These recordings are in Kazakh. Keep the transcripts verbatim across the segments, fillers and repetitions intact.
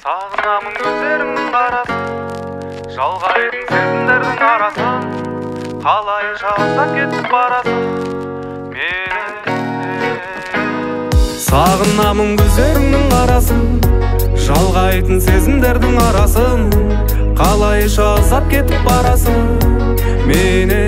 Сағынамын көздеріңнің қарасын, жалғайтын сезімдердің арасын, қалайша ұзап кетіп барасың мені. Сағынамын көздеріңнің қарасын, жалғайтын сезімдердің арасын, қалайша ұзап кетіп барасың мені.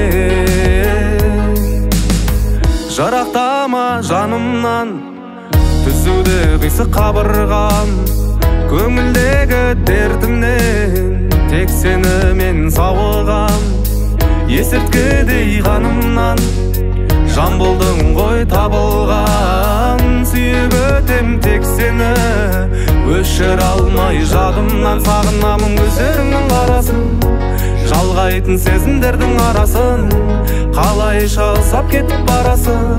Жарақтама жанымнан, түзуде қисық қабырғам, көңілдегі дертімнен тек сені мен сауығам. Есірткідей қанымнан жан болдың ғой табылған, сүйіп өтем тек сені, өшір алмай жадымнан. Сағынамын көздеріңнің қарасын, жалғайтын сезімдердің арасын, қалайша ұзап кетіп барасың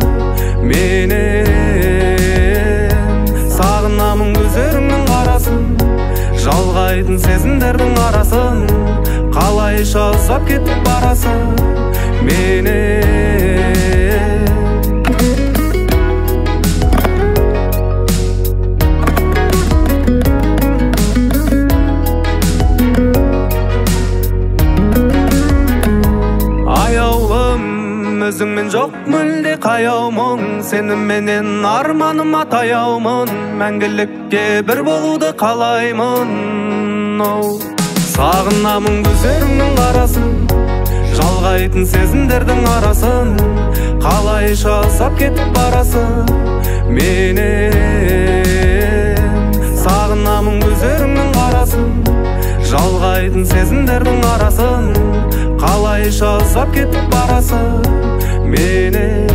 менен. Сағынамын көздеріңнің қарасын, жалғайтын сезімдердің арасын, қалайша ұзап кетіп барасың менен. Өзіңмен жоқ мүлде қаяу мұң, сеніменен арманым атаяумын, мәңгілікке бір болуды қалаймын. Сағынамын көздеріңнің қарасын, жалғайтын сезімдердің арасын, қалайша ұзап кетіп барасың менен. Сағынамын көздеріңнің қарасын, жалғайтын сезімдердің арасын, қалайша ұзап кетіп барасың менен.